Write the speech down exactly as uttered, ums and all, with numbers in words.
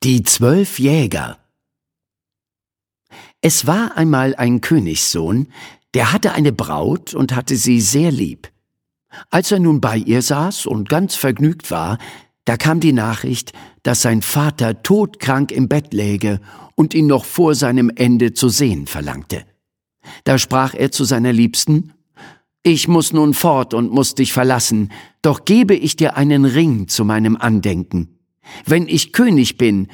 Die zwölf Jäger. Es war einmal ein Königssohn, der hatte eine Braut und hatte sie sehr lieb. Als er nun bei ihr saß und ganz vergnügt war, da kam die Nachricht, dass sein Vater todkrank im Bett läge und ihn noch vor seinem Ende zu sehen verlangte. Da sprach er zu seiner Liebsten: »Ich muß nun fort und muß dich verlassen, doch gebe ich dir einen Ring zu meinem Andenken. Wenn ich König bin,